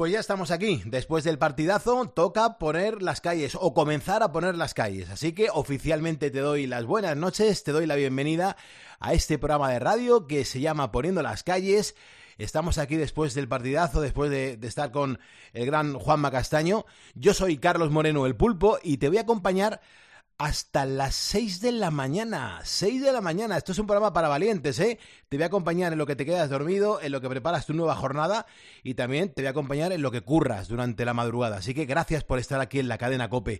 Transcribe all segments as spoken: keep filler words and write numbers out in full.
Pues ya estamos aquí. Después del partidazo toca poner las calles o comenzar a poner las calles. Así que oficialmente te doy las buenas noches, te doy la bienvenida a este programa de radio que se llama Poniendo las calles. Estamos aquí después del partidazo, después de, de estar con el gran Juanma Castaño. Yo soy Carlos Moreno, el Pulpo, y te voy a acompañar hasta las seis de la mañana. seis de la mañana. Esto es un programa para valientes, ¿eh? Te voy a acompañar en lo que te quedas dormido, en lo que preparas tu nueva jornada y también te voy a acompañar en lo que curras durante la madrugada. Así que gracias por estar aquí en la cadena COPE.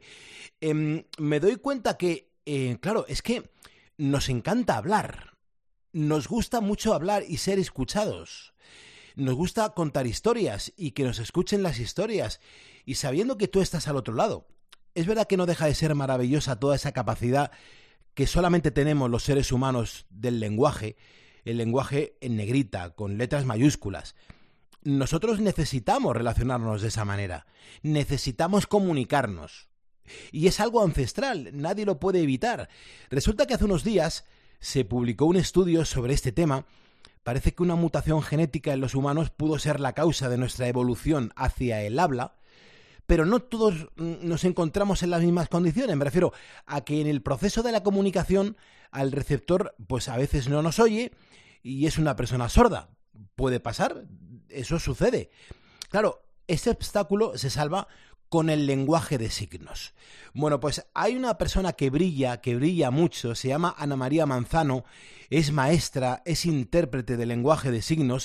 Eh, me doy cuenta que, eh, claro, es que nos encanta hablar. Nos gusta mucho hablar y ser escuchados. Nos gusta contar historias y que nos escuchen las historias. Y sabiendo que tú estás al otro lado, es verdad que no deja de ser maravillosa toda esa capacidad que solamente tenemos los seres humanos del lenguaje, el lenguaje en negrita, con letras mayúsculas. Nosotros necesitamos relacionarnos de esa manera, necesitamos comunicarnos. Y es algo ancestral, nadie lo puede evitar. Resulta que hace unos días se publicó un estudio sobre este tema. Parece que una mutación genética en los humanos pudo ser la causa de nuestra evolución hacia el habla, pero no todos nos encontramos en las mismas condiciones. Me refiero a que en el proceso de la comunicación al receptor pues a veces no nos oye y es una persona sorda. Puede pasar, eso sucede. Claro, este obstáculo se salva con el lenguaje de signos. Bueno, pues hay una persona que brilla, que brilla mucho, se llama Ana María Manzano, es maestra, es intérprete de lenguaje de signos,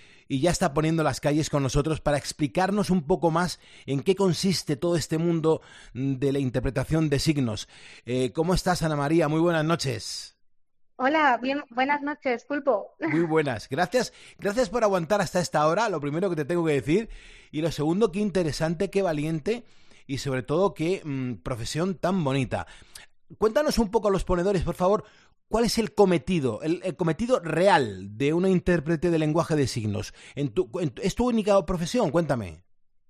y ya está poniendo las calles con nosotros para explicarnos un poco más en qué consiste todo este mundo de la interpretación de signos. Eh, ¿Cómo estás, Ana María? Muy buenas noches. Hola, bien, buenas noches, Pulpo. Muy buenas. Gracias, gracias por aguantar hasta esta hora, lo primero que te tengo que decir. Y lo segundo, qué interesante, qué valiente y sobre todo qué mmm, profesión tan bonita. Cuéntanos un poco a los ponedores, por favor, ¿cuál es el cometido, el, el cometido real de una intérprete de lenguaje de signos? En tu, en, ¿Es tu única profesión? Cuéntame.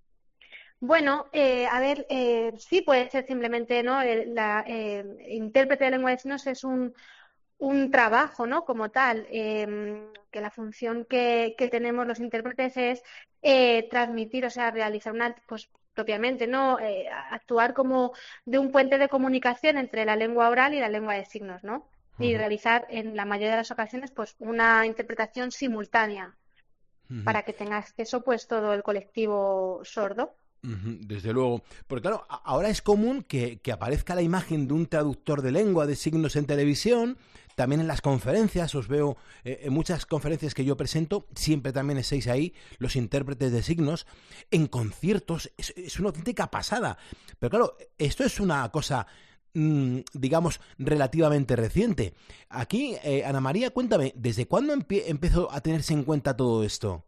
Bueno, eh, a ver, eh, sí puede ser simplemente, ¿no? El, la eh, intérprete de lenguaje de signos es un, un trabajo, ¿no? Como tal, eh, que la función que, que tenemos los intérpretes es eh, transmitir, o sea, realizar una, pues propiamente, ¿no? Eh, actuar como de un puente de comunicación entre la lengua oral y la lengua de signos, ¿no? Y realizar en la mayoría de las ocasiones pues una interpretación simultánea uh-huh. para que tenga acceso pues todo el colectivo sordo. Uh-huh, desde luego, porque claro, ahora es común que, que aparezca la imagen de un traductor de lengua de signos en televisión, también en las conferencias, os veo eh, en muchas conferencias que yo presento, siempre también estáis ahí, los intérpretes de signos, en conciertos, es, es una auténtica pasada, pero claro, esto es una cosa digamos, relativamente reciente. Aquí, eh, Ana María, cuéntame, ¿desde cuándo empie- empezó a tenerse en cuenta todo esto?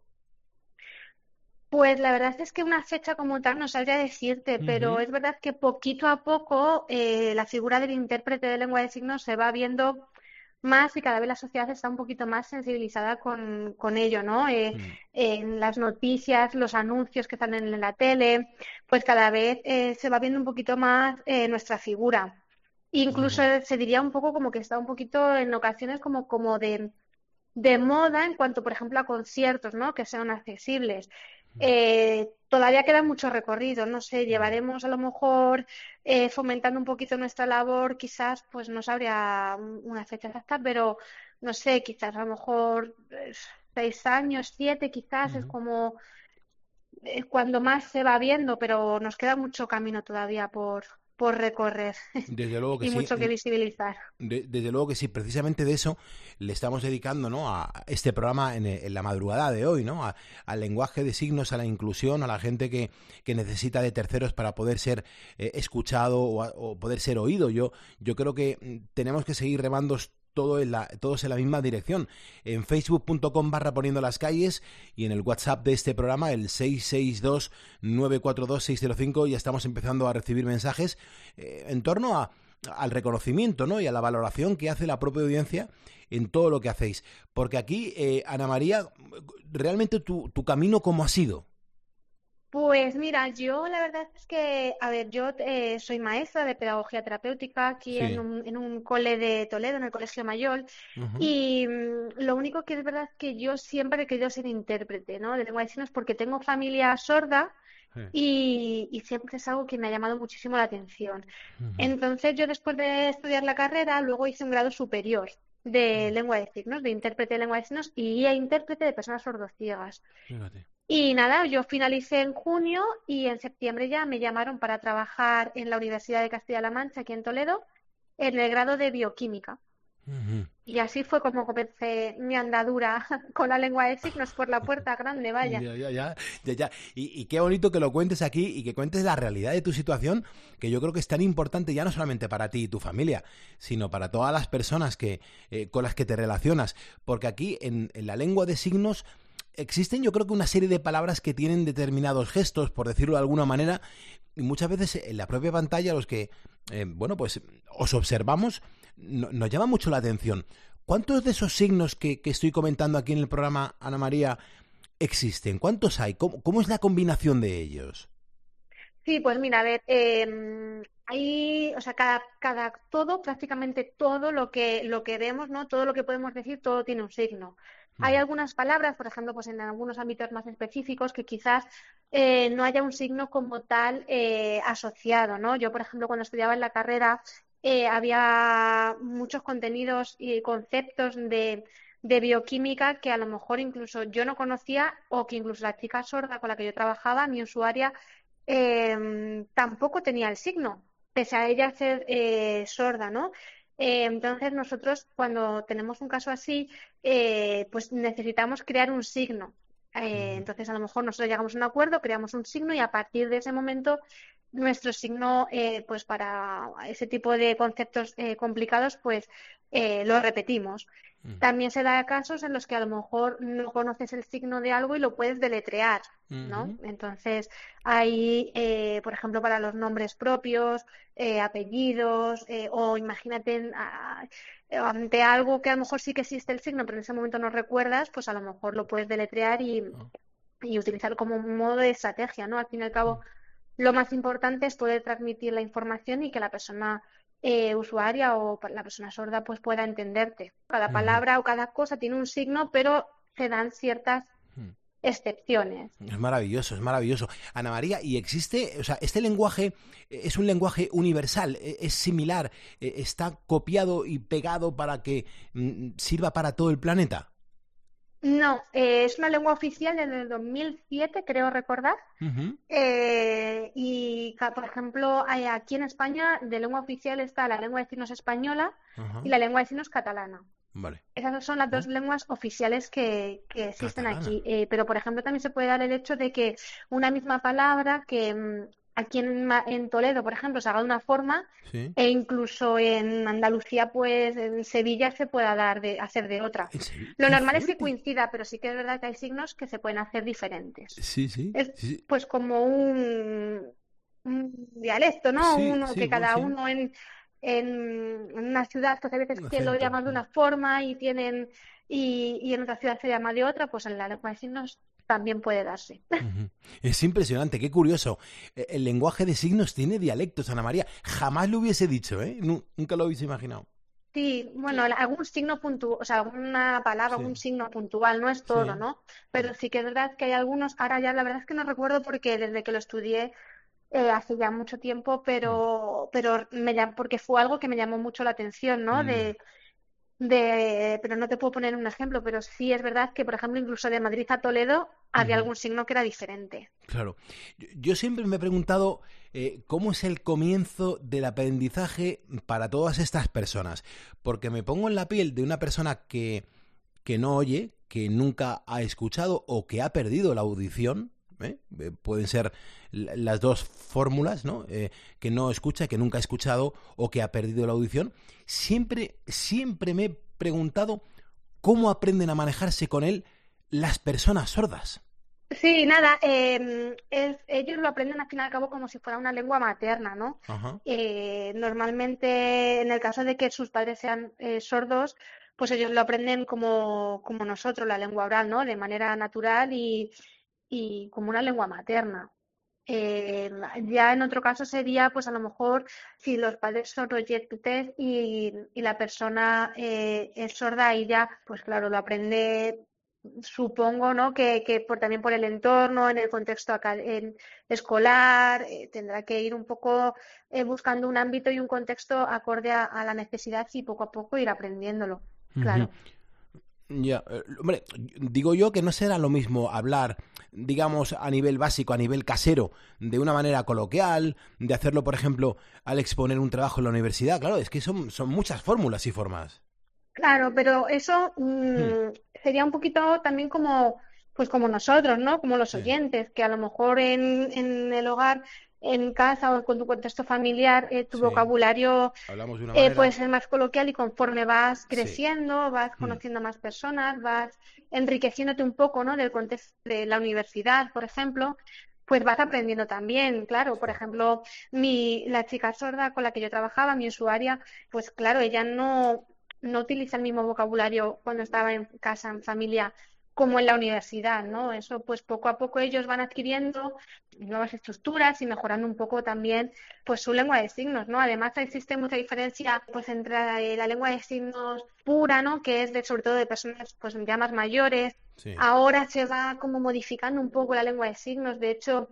Pues la verdad es que una fecha como tal no sabría decirte, uh-huh. pero es verdad que poquito a poco eh, la figura del intérprete de lengua de signos se va viendo más y cada vez la sociedad está un poquito más sensibilizada con, con ello, ¿no? Eh, uh-huh. En las noticias, los anuncios que salen en la tele, pues cada vez eh, se va viendo un poquito más eh, nuestra figura. Incluso uh-huh. se diría un poco como que está un poquito en ocasiones como, como de, de moda en cuanto, por ejemplo, a conciertos, ¿no? Que sean accesibles. Eh, todavía queda mucho recorrido, no sé, llevaremos a lo mejor eh, fomentando un poquito nuestra labor, quizás, pues no sabría una fecha exacta, pero no sé, quizás a lo mejor eh, seis años, siete, quizás uh-huh. es como eh, cuando más se va viendo, pero nos queda mucho camino todavía por, por recorrer. Desde luego que y sí. mucho que visibilizar. De, desde luego que sí, precisamente de eso le estamos dedicando, ¿no?, a este programa en, en la madrugada de hoy, ¿no?, a, al lenguaje de signos, a la inclusión, a la gente que, que necesita de terceros para poder ser eh, escuchado o, a, o poder ser oído. Yo, yo creo que tenemos que seguir remando todo en la, todos en la misma dirección. En facebook punto com barra poniendo las calles y en el WhatsApp de este programa, el seis seis dos nueve cuatro dos seis cero cinco, ya estamos empezando a recibir mensajes eh, en torno a al reconocimiento, ¿no?, y a la valoración que hace la propia audiencia en todo lo que hacéis. Porque aquí, eh, Ana María, realmente tu, tu camino, ¿cómo ha sido? Pues mira, yo la verdad es que, a ver, yo eh, soy maestra de pedagogía terapéutica aquí en Sí. un, en un cole de Toledo, en el Colegio Mayor, Ujú. y mm, lo único que es verdad es que yo siempre he querido ser intérprete, ¿no? De lengua de signos porque tengo familia sorda Sí. y, y siempre es algo que me ha llamado muchísimo la atención. Ujú. Entonces yo después de estudiar la carrera, luego hice un grado superior de lengua de signos, de intérprete de lengua de signos y guía intérprete de personas sordociegas. Fíjate. Y nada, yo finalicé en junio y en septiembre ya me llamaron para trabajar en la Universidad de Castilla-La Mancha, aquí en Toledo, en el grado de bioquímica. Ujú. Y así fue como comencé mi andadura con la lengua de signos por la puerta grande, vaya. Ya, ya, ya, ya, ya. Y, y qué bonito que lo cuentes aquí y que cuentes la realidad de tu situación, que yo creo que es tan importante ya no solamente para ti y tu familia, sino para todas las personas que, eh, con las que te relacionas. Porque aquí, en, en la lengua de signos, existen yo creo que una serie de palabras que tienen determinados gestos, por decirlo de alguna manera, y muchas veces en la propia pantalla los que, eh, bueno, pues os observamos, no- nos llama mucho la atención. ¿Cuántos de esos signos que, que estoy comentando aquí en el programa, Ana María, existen? ¿Cuántos hay? ¿Cómo, cómo es la combinación de ellos? Sí, pues mira, a ver, em, hay, o sea, cada, cada, todo, prácticamente todo lo que, lo que vemos, ¿no? Todo lo que podemos decir, todo tiene un signo. Hay Ujú. algunas palabras, por ejemplo, pues en algunos ámbitos más específicos que quizás eh, no haya un signo como tal eh, asociado, ¿no? Yo, por ejemplo, cuando estudiaba en la carrera, eh, había muchos contenidos y conceptos de, de bioquímica que a lo mejor incluso yo no conocía o que incluso la chica sorda con la que yo trabajaba, mi usuaria, em, tampoco tenía el signo, pese a ella ser eh, sorda, ¿no? Eh, entonces nosotros cuando tenemos un caso así, eh, pues necesitamos crear un signo. Eh, Ujú. entonces a lo mejor nosotros llegamos a un acuerdo, creamos un signo y a partir de ese momento nuestro signo, eh, pues para ese tipo de conceptos eh, complicados, pues eh, lo repetimos. También se da casos en los que a lo mejor no conoces el signo de algo y lo puedes deletrear, ¿no? Ujú. Entonces, hay, eh, por ejemplo, para los nombres propios, eh, apellidos, eh, o imagínate en- a- ante algo que a lo mejor sí que existe el signo, pero en ese momento no recuerdas, pues a lo mejor lo puedes deletrear y, Ah. y utilizarlo como un modo de estrategia, ¿no? Al fin y al cabo, lo más importante es poder transmitir la información y que la persona eh, usuaria o pa- la persona sorda pues pueda entenderte. Cada Ujú. palabra o cada cosa tiene un signo, pero se dan ciertas Ujú. excepciones. Es maravilloso, es maravilloso. Ana María, ¿y existe, o sea, este lenguaje eh, es un lenguaje universal, eh, es similar, eh, está copiado y pegado para que mm, sirva para todo el planeta? No, eh, es una lengua oficial desde el dos mil siete, creo recordar. Ujú. Eh, y, ca- por ejemplo, hay- aquí en España de lengua oficial está la lengua de signos española y Ajá. la lengua de signos catalana. Vale. Esas son las dos Oh, lenguas oficiales que, que existen catalana. aquí. Eh, pero, por ejemplo, también se puede dar el hecho de que una misma palabra que mm, aquí en, Ma- en Toledo, por ejemplo, se haga de una forma Sí. e incluso en Andalucía, pues en Sevilla se pueda dar de, hacer de otra. ¿En serio? Lo ¡Qué normal es que fuerte! coincida, pero sí que es verdad que hay signos que se pueden hacer diferentes. Sí, sí, Es sí, pues como un, un dialecto, ¿no? sí, Uno sí, que bueno, cada sí, uno en, en, en una ciudad, pues hay veces un que lo acento. llaman de una forma y tienen y, y en otra ciudad se llama de otra, pues en la lengua de signos también puede darse. Ujú. Es impresionante, qué curioso. E- El lenguaje de signos tiene dialectos, Ana María. Jamás lo hubiese dicho, ¿eh? Nu- Nunca lo hubiese imaginado. Sí, bueno, Qué- la- algún signo puntual, o sea, alguna palabra, Sí, algún signo puntual, no es todo, sí. ¿no? Pero sí que es verdad que hay algunos, ahora ya la verdad es que no recuerdo porque desde que lo estudié eh, hace ya mucho tiempo, Mm. pero, pero me llam- porque fue algo que me llamó mucho la atención, ¿no? Ya. De, de, pero no te puedo poner un ejemplo, pero sí es verdad que, por ejemplo, incluso de Madrid a Toledo había Ujú. algún signo que era diferente. Claro. Yo, yo siempre me he preguntado eh, cómo es el comienzo del aprendizaje para todas estas personas. Porque me pongo en la piel de una persona que, que no oye, que nunca ha escuchado o que ha perdido la audición. ¿Eh? Eh, Pueden ser l- las dos fórmulas, ¿no? Eh, que no escucha, que nunca ha escuchado o que ha perdido la audición. Siempre, siempre me he preguntado cómo aprenden a manejarse con él las personas sordas. Sí, nada, em, es- ellos lo aprenden al fin y al cabo como si fuera una lengua materna, ¿no? Ajá. Eh, normalmente, en el caso de que sus padres sean eh, sordos, pues ellos lo aprenden como, como nosotros, la lengua oral, ¿no? De manera natural y, y como una lengua materna. Eh, ya en otro caso sería, pues a lo mejor, si los padres son oyentes y, y la persona eh, es sorda, y ya, pues claro, lo aprende, supongo, ¿no? Que, que por, también por el entorno, en el contexto acá, en, escolar, eh, tendrá que ir un poco eh, buscando un ámbito y un contexto acorde a, a la necesidad y poco a poco ir aprendiéndolo, Ujú. claro. Ya, eh, hombre, digo yo que no será lo mismo hablar, digamos, a nivel básico, a nivel casero, de una manera coloquial, de hacerlo, por ejemplo, al exponer un trabajo en la universidad. Claro, es que son, son muchas fórmulas y formas. Claro, pero eso Hmm, mm, sería un poquito también como, pues como nosotros, ¿no? Como los sí, oyentes, que a lo mejor en, en el hogar, en casa o con tu contexto familiar, eh, tu sí. vocabulario Hablamos de una eh, puede manera. ser más coloquial, y conforme vas Sí. creciendo, vas Hmm, conociendo a más personas, vas enriqueciéndote un poco, ¿no? Del contexto de la universidad, por ejemplo, pues vas aprendiendo también, claro. Por sí. ejemplo, mi, la chica sorda con la que yo trabajaba, mi usuaria, pues claro, ella no, no utiliza el mismo vocabulario cuando estaba en casa, en familia, como en la universidad, ¿no? Eso, pues poco a poco ellos van adquiriendo nuevas estructuras y mejorando un poco también pues su lengua de signos, ¿no? Además existe mucha diferencia pues entre eh, la lengua de signos pura, ¿no? Que es de, sobre todo de personas pues ya más mayores. Sí. Ahora se va como modificando un poco la lengua de signos. De hecho,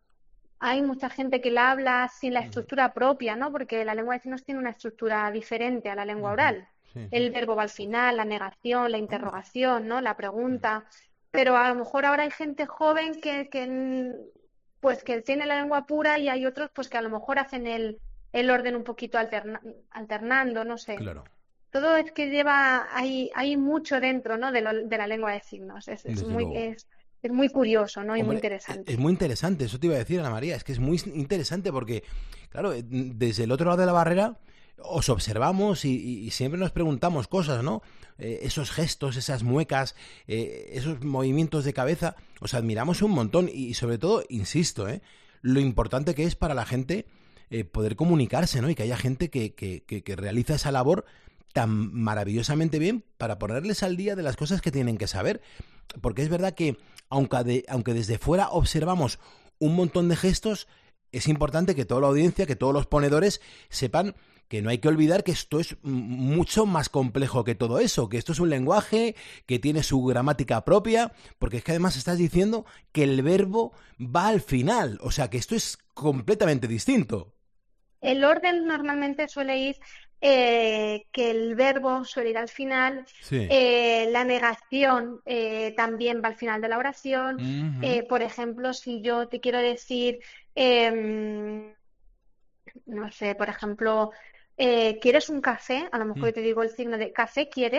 hay mucha gente que la habla sin la Ujú, estructura propia, ¿no? Porque la lengua de signos tiene una estructura diferente a la lengua ujú, oral. sí, sí. El verbo va al final, la negación, la Anda. interrogación, ¿no? La Mm, pregunta. Pero a lo mejor ahora hay gente joven que, que mm, pues que tiene la lengua pura, y hay otros pues que a lo mejor hacen el, el orden un poquito alterna- alternando, no sé. claro, Todo es que lleva, hay, hay mucho dentro, ¿no? De, lo- de la lengua de signos. Es, es desde muy, luego. es, es muy curioso, ¿no? Y muy Hombre, e- es interesante. muy interesante, eso te iba a decir, Ana María, es que es muy interesante porque, claro, eh, desde el otro lado de la barrera os observamos y, y- y siempre nos preguntamos cosas, ¿no? Eh, esos gestos, esas muecas, eh, esos movimientos de cabeza, os admiramos un montón y, sobre todo, insisto, ¿eh? Lo importante que es para la gente eh, poder comunicarse, ¿no? Y que haya gente que, que, que, que realiza esa labor tan maravillosamente bien para ponerles al día de las cosas que tienen que saber. Porque es verdad que, aunque, de, aunque desde fuera observamos un montón de gestos, es importante que toda la audiencia, que todos los ponedores sepan que no hay que olvidar que esto es mucho más complejo que todo eso, que esto es un lenguaje que tiene su gramática propia, porque es que además estás diciendo que el verbo va al final, o sea que esto es completamente distinto. El orden normalmente suele ir eh, que el verbo suele ir al final, Sí. eh, la negación eh, también va al final de la oración. Ujú. Eh, por ejemplo, si yo te quiero decir, em, no sé, por ejemplo, eh, ¿quieres un café? A lo mejor Mm. yo te digo el signo de café quieres,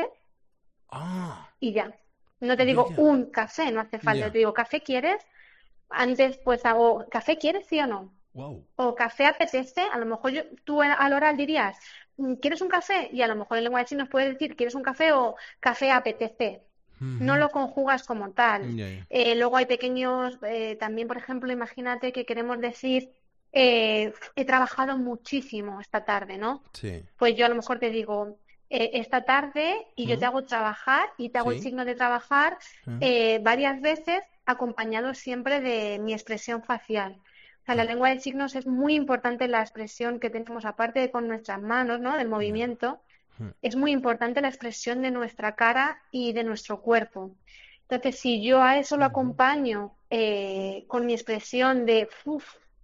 Ah, y ya. No te ya, digo ya, un café, no hace falta. Yo ya. te digo café quieres. Antes pues hago café quieres, sí o no. Wow. O café apetece, a lo mejor yo- tú al oral dirías, "Mm, ¿quieres un café?". Y a lo mejor en lengua de signos puedes decir, ¿quieres un café?, o café apetece. No Ujú. lo conjugas como tal. Ya, ya. Eh, luego hay pequeños, eh, también, por ejemplo, imagínate que queremos decir, eh, he trabajado muchísimo esta tarde, ¿no? Sí. Pues yo a lo mejor te digo, eh, esta tarde, y yo te ¿Mm? hago trabajar y te hago el Sí. signo de trabajar Ah, eh, varias veces, acompañado siempre de mi expresión facial. O sea, la ah, lengua de signos es muy importante, la expresión que tenemos, aparte de con nuestras manos, ¿no? Del ya. movimiento, Mm. es muy importante la expresión de nuestra cara y de nuestro cuerpo. Entonces, si yo a eso lo Ujú. acompaño eh, con mi expresión de "Uf,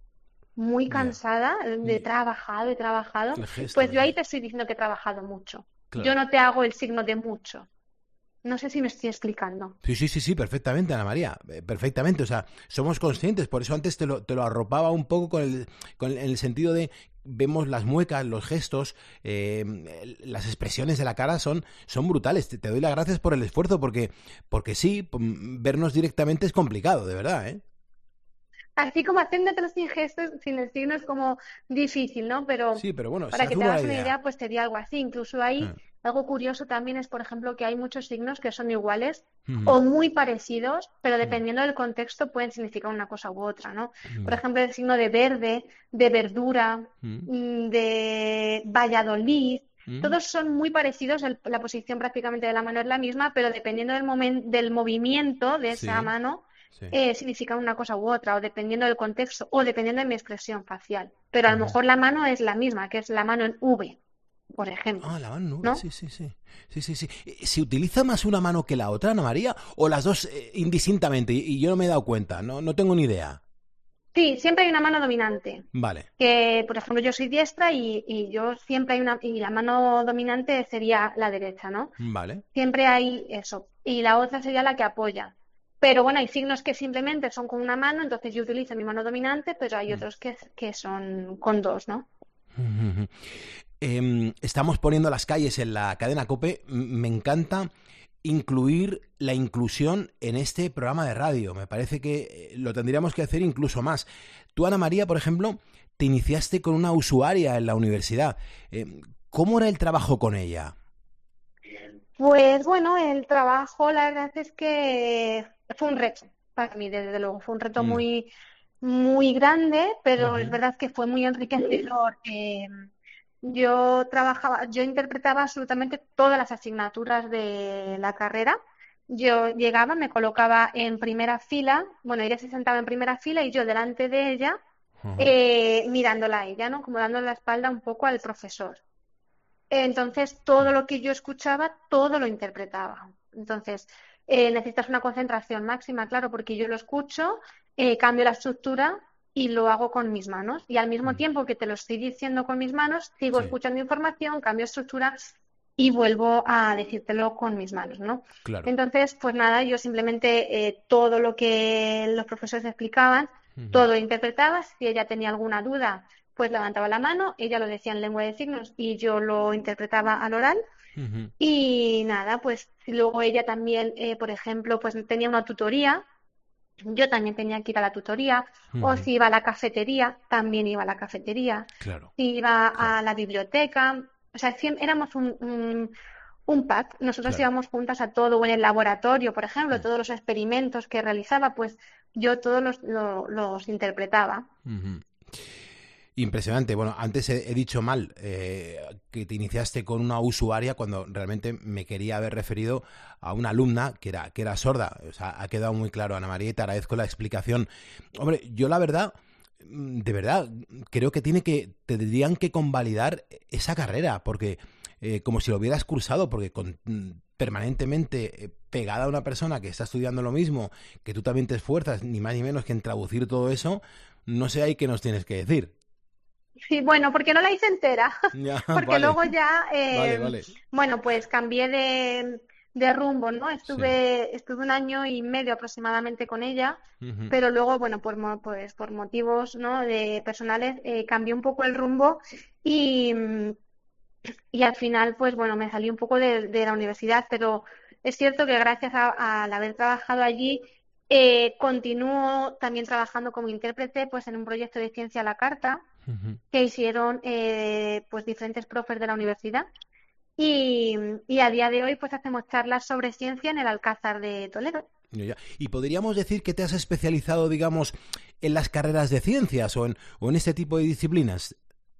muy Ya. cansada, de Y trabajado, he trabajado", el gesto, pues yo ahí sí. te estoy diciendo que he trabajado mucho. Yo Claro. no te hago el signo de mucho. No sé si me estoy explicando. Sí, sí, sí, sí, perfectamente, Ana María, eh, perfectamente. O sea, somos conscientes, por eso antes te lo, te lo arropaba un poco con el, con el, en el sentido de vemos las muecas, los gestos, eh, las expresiones de la cara son, son brutales. Te, te doy las gracias por el esfuerzo, porque, porque sí, p- vernos directamente es complicado, de verdad, ¿eh? Así como haciéndotelo sin gestos, sin el signo, es como difícil, ¿no? Pero Sí, pero bueno, se para que hace te uno la hagas una idea. idea, pues sería algo así. Incluso ahí, Ah, algo curioso también es, por ejemplo, que hay muchos signos que son iguales ujú, o muy parecidos, pero ujú, dependiendo del contexto pueden significar una cosa u otra, ¿no? Por ya, ejemplo, el signo de verde, de verdura, ujú, mm, de Valladolid. ujú, Todos son muy parecidos, el- la posición prácticamente de la mano es la misma, pero dependiendo del momen- del movimiento de esa sí, mano, sí. eh, significan una cosa u otra, o dependiendo del contexto, o dependiendo de mi expresión facial. Pero a lo Ujú. mejor la mano es la misma, que es la mano en V, por Ah, ejemplo, la mano nube, ¿no? sí, sí, sí. Sí, sí, sí. Eh, ¿Se utiliza más una mano que la otra, Ana María? ¿O las dos eh, indistintamente? Y, y yo no me he dado cuenta, no, no tengo ni idea. Sí, siempre hay una mano dominante. Vale, Que, por ejemplo, yo soy diestra y, y yo siempre hay una, y la mano dominante sería la derecha, ¿no? vale. Siempre hay eso. Y la otra sería la que apoya. Pero bueno, hay signos que simplemente son con una mano, entonces yo utilizo mi mano dominante, pero hay Mm. otros que, que son con dos, ¿no? Ujú. Em, estamos poniendo las calles en la cadena COPE. M- Me encanta incluir la inclusión en este programa de radio. Me parece que eh, lo tendríamos que hacer incluso más. Tú, Ana María, por ejemplo, te iniciaste con una usuaria en la universidad. Em, ¿Cómo era el trabajo con ella? Pues bueno, el trabajo, la verdad es que fue un reto para mí, desde luego, fue un reto Mm. muy, muy grande, pero es Ujú. verdad que fue muy enriquecedor. Eh, yo trabajaba, yo interpretaba absolutamente todas las asignaturas de la carrera. Yo llegaba, me colocaba en primera fila, bueno, ella se sentaba en primera fila y yo delante de ella, Ujú. eh, mirándola a ella, ¿no? Como dándole la espalda un poco al profesor. Entonces, todo lo que yo escuchaba, todo lo interpretaba. Entonces, eh, necesitas una concentración máxima, claro, porque yo lo escucho, eh, cambio la estructura y lo hago con mis manos. Y al mismo Mm. tiempo que te lo estoy diciendo con mis manos, sigo Sí, escuchando información, cambio estructura y vuelvo a decírtelo con mis manos, ¿no? claro. Entonces, pues nada, yo simplemente eh, todo lo que los profesores explicaban, Ujú. todo lo interpretaba. Si ella tenía alguna duda, pues levantaba la mano, ella lo decía en lengua de signos y yo lo interpretaba al oral. Ujú. Y nada, pues si luego ella también, eh, por ejemplo, pues tenía una tutoría, yo también tenía que ir a la tutoría, o Ujú. si iba a la cafetería, también iba a la cafetería, Claro, si iba claro, a la biblioteca, o sea, siem- éramos un, un, un pack, nosotros claro. íbamos juntas a todo, o en el laboratorio, por ejemplo, Mm. todos los experimentos que realizaba, pues yo todos los, lo- los interpretaba. Ujú. Impresionante. Bueno, antes he, he dicho mal eh, que te iniciaste con una usuaria cuando realmente me quería haber referido a una alumna que era, que era sorda. O sea, ha quedado muy claro, Ana María, y te agradezco la explicación. Hombre, yo la verdad, mm, de verdad, creo que tiene que, tendrían que convalidar esa carrera, porque eh, como si lo hubieras cursado, porque con, mm, permanentemente eh, pegada a una persona que está estudiando lo mismo, que tú también te esfuerzas, ni más ni menos que en traducir todo eso, no sé ahí qué nos tienes que decir. Sí, bueno, porque no la hice entera, Ya, porque vale, luego ya, vale, eh, vale. bueno, pues cambié de, de rumbo, ¿no? Sí. Estuve, estuve un año y medio aproximadamente con ella, Ujú. pero luego, bueno, por, mo- pues, por motivos, ¿no? De personales, eh, cambié un poco el rumbo y, mm, y al final, pues bueno, me salí un poco de, de la universidad, pero es cierto que gracias a- al haber trabajado allí, eh, continúo también trabajando como intérprete, pues en un proyecto de ciencia a la carta Ujú. que hicieron eh, pues diferentes profes de la universidad y, y a día de hoy pues hacemos charlas sobre ciencia en el Alcázar de Toledo. Ya, ya. Y podríamos decir que te has especializado, digamos, en las carreras de ciencias o en, o en este tipo de disciplinas.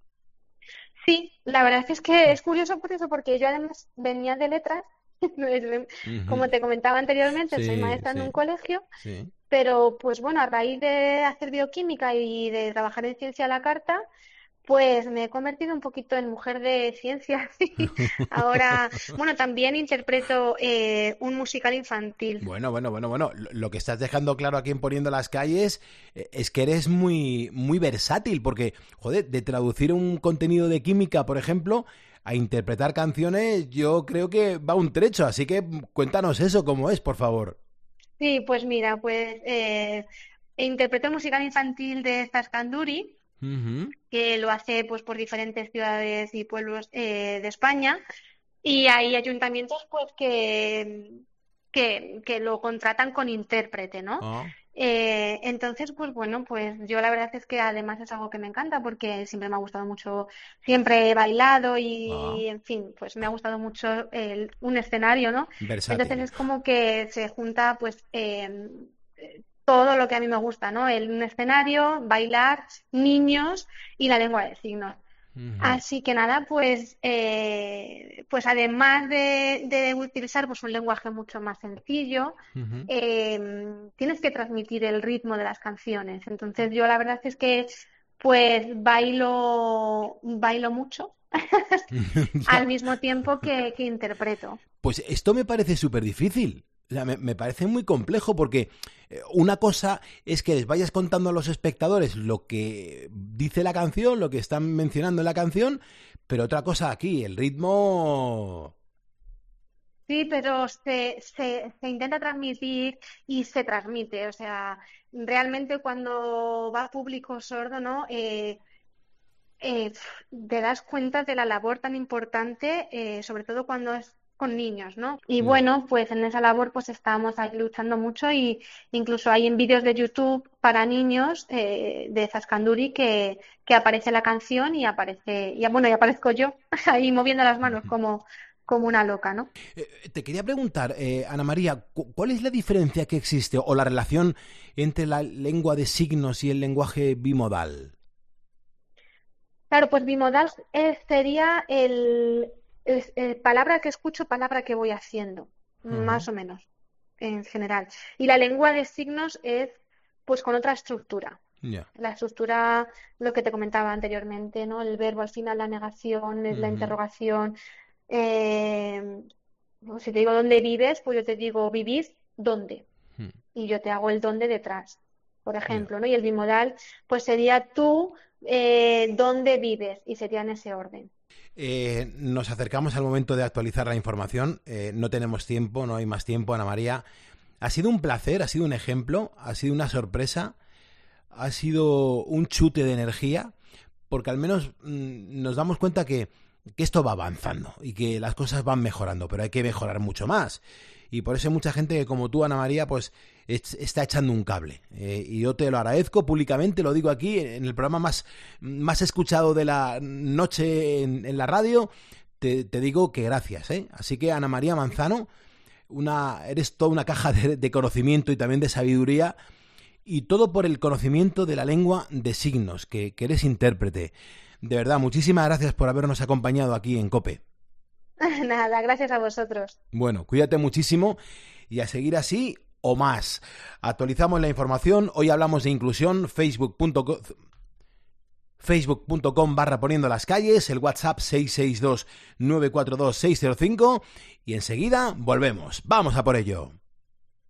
Sí, la verdad es que es curioso por eso, porque yo además venía de letras, Ujú. como te comentaba anteriormente, soy Sí, maestra en sí, un colegio, sí. pero pues bueno, a raíz de hacer bioquímica y de trabajar en ciencia a la carta, pues me he convertido un poquito en mujer de ciencia. Ahora, bueno, también interpreto eh, un musical infantil. Bueno, bueno, bueno, bueno. Lo, lo que estás dejando claro aquí en Poniendo las Calles eh, es que eres muy, muy versátil, porque, joder, de traducir un contenido de química, por ejemplo, a interpretar canciones, yo creo que va un trecho. Así que cuéntanos eso, cómo es, por favor. Sí, pues mira, pues eh, interpreto el musical infantil de Zascanduri, Ujú. que lo hace pues por diferentes ciudades y pueblos eh, de España, y hay ayuntamientos pues que, que, que lo contratan con intérprete, ¿no? Ah, Eh, entonces, pues bueno, pues yo la verdad es que además es algo que me encanta porque siempre me ha gustado mucho, siempre he bailado ah. y, en fin, pues me ha gustado mucho el- un escenario, ¿no? Entonces Versátil. es como que se junta pues eh, todo lo que a mí me gusta, ¿no? El, un escenario, bailar, niños y la lengua de signos. Uh-huh. Así que nada, pues, eh, pues además de, de utilizar pues un lenguaje mucho más sencillo, Uh-huh. eh, tienes que transmitir el ritmo de las canciones. Entonces yo la verdad es que pues bailo, bailo mucho al mismo tiempo que, que interpreto. Pues esto me parece súper difícil. O sea, me, me parece muy complejo porque una cosa es que les vayas contando a los espectadores lo que dice la canción, lo que están mencionando en la canción, pero otra cosa aquí, el ritmo... Sí, pero se, se, se intenta transmitir y se transmite. O sea, realmente cuando va a público sordo, ¿no? Eh, eh, te das cuenta de la labor tan importante, eh, sobre todo cuando es con niños, ¿no? Y Yeah. bueno, pues en esa labor pues estamos ahí luchando mucho y incluso hay en vídeos de YouTube para niños eh, de Zascanduri que, que aparece la canción y aparece, y bueno, y aparezco yo ahí moviendo las manos como, como una loca, ¿no? Eh, te quería preguntar, eh, Ana María, cu- ¿cuál es la diferencia que existe o la relación entre la lengua de signos y el lenguaje bimodal? Claro, pues bimodal eh, sería el, el- el palabra que escucho, palabra que voy haciendo, Ujú. más o menos, en general. Y la lengua de signos es pues con otra estructura. Ya. La estructura, lo que te comentaba anteriormente, ¿no? El verbo al final, la negación, es la Ujú. interrogación. Eh, ¿no? Si te digo dónde vives, pues yo te digo vivir, ¿dónde? Mm. Y yo te hago el dónde detrás, por Ya. ejemplo, ¿no? Y el bimodal, pues sería tú, eh, dónde vives, y sería en ese orden. Eh, nos acercamos al momento de actualizar la información. Eh, no tenemos tiempo, no hay más tiempo, Ana María. Ha sido un placer, ha sido un ejemplo, ha sido una sorpresa, ha sido un chute de energía, porque al menos mmm, nos damos cuenta que, que esto va avanzando y que las cosas van mejorando, pero hay que mejorar mucho más. Y por eso hay mucha gente que como tú, Ana María, pues es, está echando un cable. Eh, y yo te lo agradezco públicamente, lo digo aquí, en el programa más, más escuchado de la noche en, en la radio, te, te digo que gracias. ¿eh? Así que, Ana María Manzano, una, eres toda una caja de, de conocimiento y también de sabiduría, y todo por el conocimiento de la lengua de signos, que, que eres intérprete. De verdad, muchísimas gracias por habernos acompañado aquí en COPE. Nada, gracias a vosotros. Bueno, cuídate muchísimo y a seguir así o más. Actualizamos la información, hoy hablamos de inclusión, facebook punto com facebook punto com barra poniendo las calles, el WhatsApp seis seis dos nueve cuatro dos seis cero cinco y enseguida volvemos. ¡Vamos a por ello!